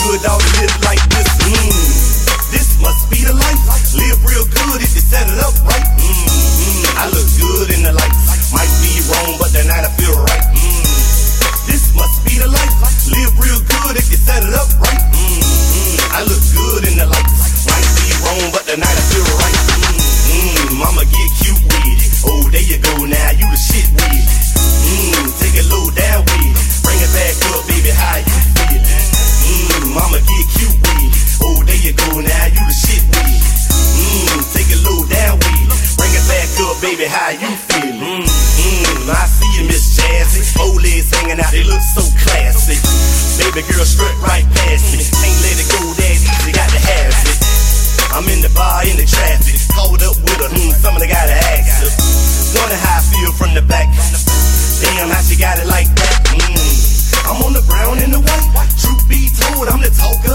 good, dog, to live like this. This must be the life. Live real good if you set it up right. I look good in the lights. Might be wrong, but the night I feel right. This must be the life. Live real good if you set it up right. I look good in the lights. Might be wrong, but the night I feel right. Mama get cute with it. Oh, there you go now, you the shit with it. Take it low down with it. Bring it back up, baby, how you feel? Mama get cute with it. Oh, there you go now, you the shit with it. Take it low down with it. Bring it back up, baby, how you feel? I see you, Miss Jazzy. Old legs hanging out, they look so classy. Baby girl strut right past me. Can't let it go that easy, got to have it. I'm in the bar, in the traffic. Caught up with her, somebody gotta ask her. Wonder how I feel from the back. Damn, how she got it like that. I'm on the brown and the white. Truth be told, I'm the talker